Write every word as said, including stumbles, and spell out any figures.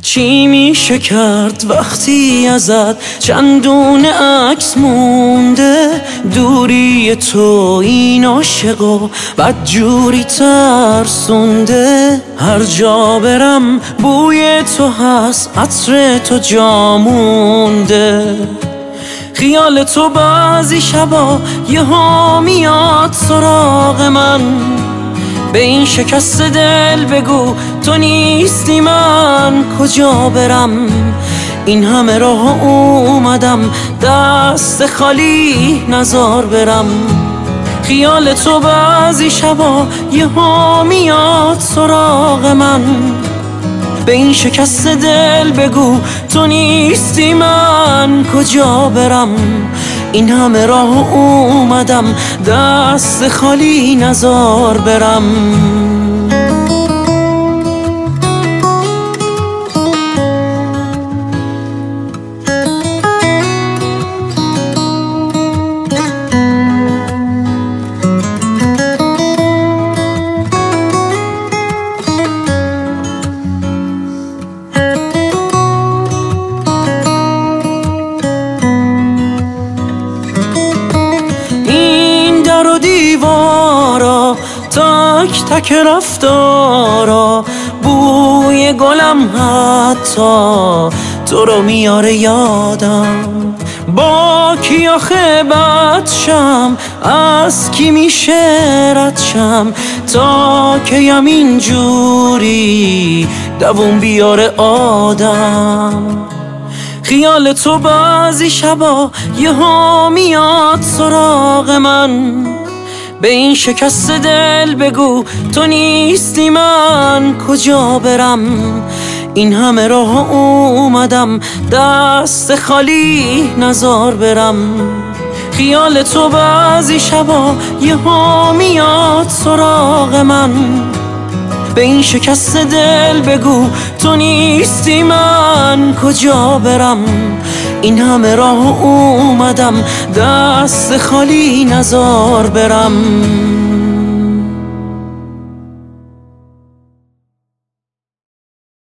چی میشه کرد وقتی ازت چندون عکس مونده؟ دوری تو این عاشقو بدجوری ترسونده. هر جا برم بوی تو هست، عطر تو جا مونده. خیال تو بعضی شبا یه ها میاد سراغ من، به این شکست دل بگو تو نیستی من کجا برم؟ این همه راه اومدم دست خالی نزار برم. خیال تو بعضی شبا یه ها میاد سراغ من، به این شکست دل بگو تو نیستی من کجا برم؟ این همه راه اومدم دست خالی نزار برم. دیوارا تک تک رفتارا، بوی گلم حتی تو رو میاره یادم. با کی آخه بد شم، از کی میشه رد شم؟ تا کیم اینجوری دووم بیاره آدم. خیال تو بعضی شبا یه ها میاد سراغ من، به این شکست دل بگو تو نیستی من کجا برم؟ این همه راه اومدم دست خالی نزار برم. خیال تو بعضی شبا یه ها میاد سراغ من، به این شکست دل بگو تو نیستی من کجا برم؟ این همه راه اومدم دست خالی نزار برم.